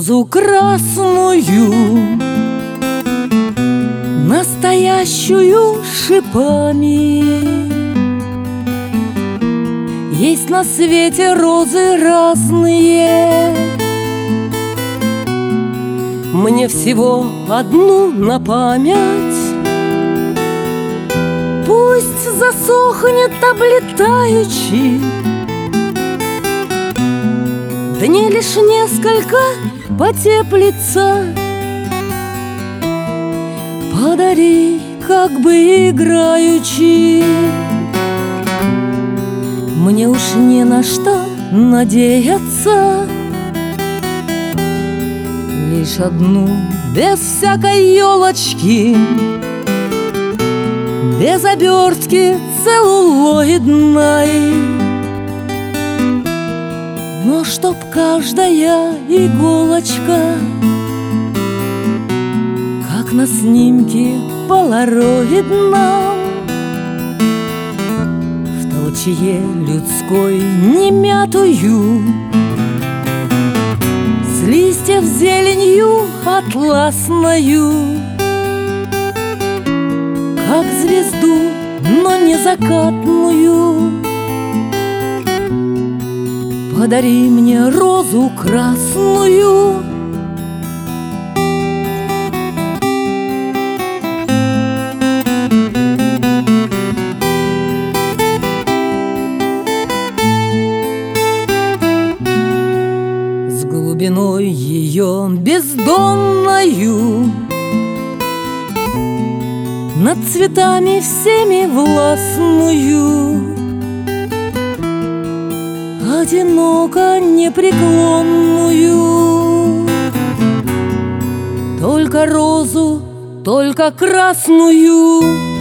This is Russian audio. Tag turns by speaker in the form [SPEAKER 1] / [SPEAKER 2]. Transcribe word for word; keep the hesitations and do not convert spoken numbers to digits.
[SPEAKER 1] розу красную, настоящую шипами. Есть на свете розы разные, мне всего одну на память. Пусть засохнет облетаючи, дней лишь несколько потеплится. Подари, как бы играючи, мне уж не на что надеяться. Лишь одну, без всякой елочки, без обертки целлулоидной, но чтоб каждая иголочка, как на снимке полароидном, в толчье людской немятую, с листьев зеленью атласною, как звезду, но не закатную. Подари мне розу красную. С глубиной ее бездонною, над цветами всеми властную, одиноко непреклонную, только розу, только красную.